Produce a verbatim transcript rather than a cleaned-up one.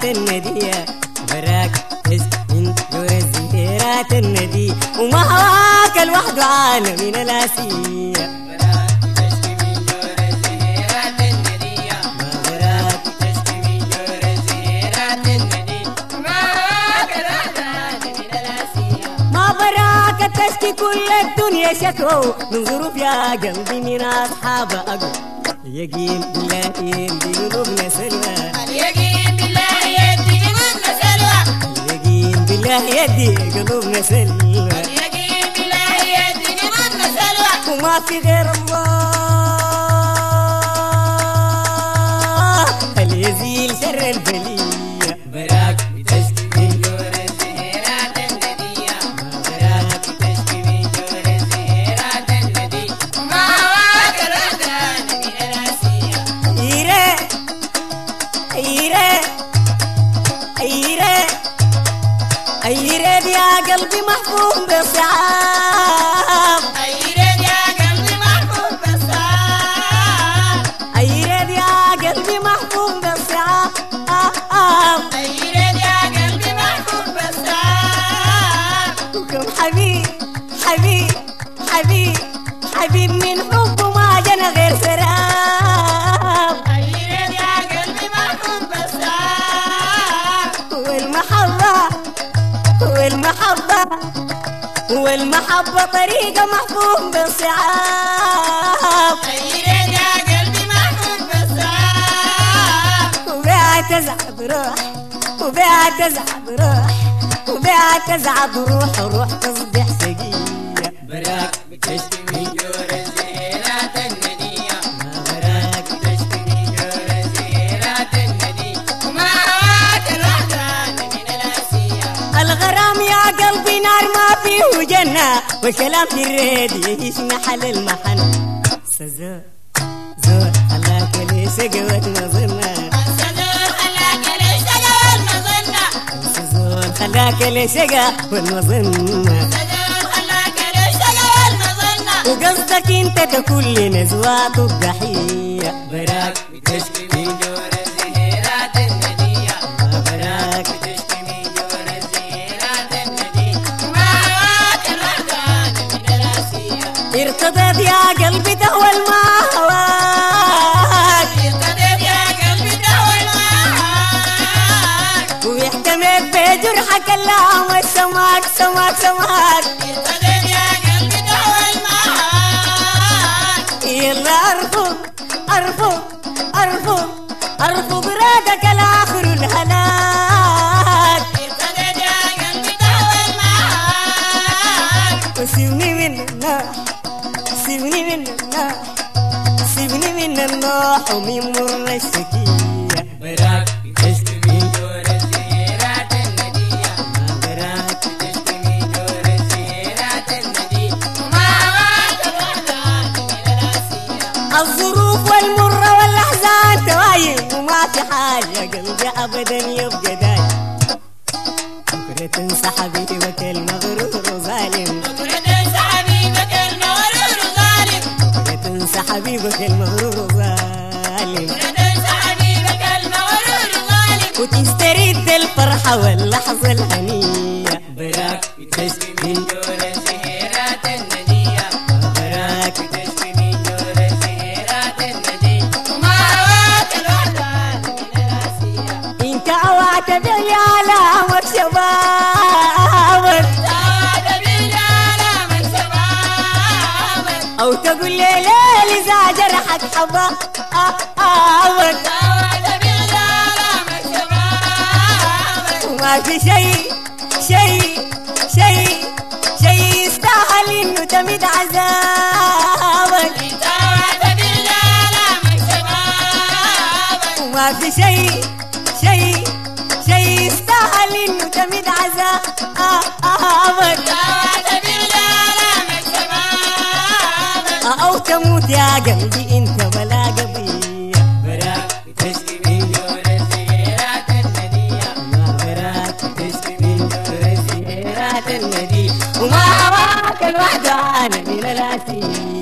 الزهيرات الندية براك تشكي من جور الزهيرات الندية وما هواك الوحد عالم من الآسية تشكي كل الدنيا شكوى من ظروف يا قلبي من أصحاب أقوى اليقين بالله يدي قلوبنا سلوى اليقين بالله يدي قلوبنا سلوى اليقين بالله يدي قلوبنا سلوى اليقين بالله يدي قلوبنا سلوى وما في غير الله اللي يزيل شر البلية براك بتشكي من جور الزهيرات الندية براك بتشكي من جور الزهيرات الندية وما هواك الوحدان من الآسية إيري إيري إيري إيري يا قلبي محفوظ بصعاب أيرد يا قلبي محفوظ بالصعاب أيرد يا قلبي محفوظ بالصعاب أيرد يا قلبي محفوظ بالصعاب وكم حبيب حبيب حبيب حبيب من حبه ما جنى غير سراب أيرد يا قلبي محفوظ بالصعاب والمحبة والمحبة والمحبة طريقة محفوظ بالصعاب أيرد يا قلبي محفوظ بالصعاب وبيها تزعب روح وبيها تزعب روح وبيها تزعب روح وروح تصبح سقية براك بتشكي من جور الزهيرات الندية ما براك بتشكي من جور الزهيرات الندية وما هواك الوحدان من الآسية الغرام يا قلبي نار ما فيه جنة والكلام في الريد يعيش محل المحن سزور زور خلاك ليش قوت نظرنا الصدور خلاك ليش تقول مظنة سزور خلاك ليش قوت نظرنا الصدور خلاك ليش تقول مظنة وقصدك انت تكون لنزوات الضحية براك بتشكي من جور الزهيرات الندية ما براك بتشكي من جور الزهيرات الندية وما هواك الوحدان من الآسية ارتضت يا قلبي تهوى الماء هواك يرتضيت يا قلبي تهوى الماء واحتميت بجرحك اللام والسماك سماك سماك يرتضيت يا قلبي تهوى الماء يلا ارفض ارفض ارفض ارفض رادك الاخر الهلاك يرتضيت يا قلبي تهوى الماء وسيبني من النار سيبني من النار سيبني من النوح ومن مر الشكية براك بتشكي من جور الزهيرات الندية ما براك بتشكي من جور الزهيرات الندية وما هواك الوحدان من الآسية الظروف والمرة والأحزان تواين وما في حاجة قلبي أبدا يبقى دايم بكرة تنسى حبيبك المغرور ظالم بكرة تنسى حبيبك المغرور ظالم بكرة تنسى حبيبك المغرور ظالم بكرة تنسى حبيبك المغرور ظالم وتسترد الفرحة واللحظة الهنية براك بتشكي من جور الزهيرات الندية براك بتشكي من جور الزهيرات الندية وما هواك الوحدان من الآسية انت اوعت بيلي على امر شبابك تعاد بالجالة من شبابك او تقول لي ليل اذا جرحك حبابك تعاد بالجالة من شبابك وما في شيء شيء شيء شيء يستاهل انه تمد عذابك تعاد بالجالة من شبابك وما في شيء شيء شيء يستاهل انه تمد عذابك تعاد بالجالة من شبابك او تموت يا قلبي انت ولا قضية براك بتشكي من جور الزهيرات الندية ما براك بتشكي من جور الزهيرات الندية وما هواك الوحدة من الآسية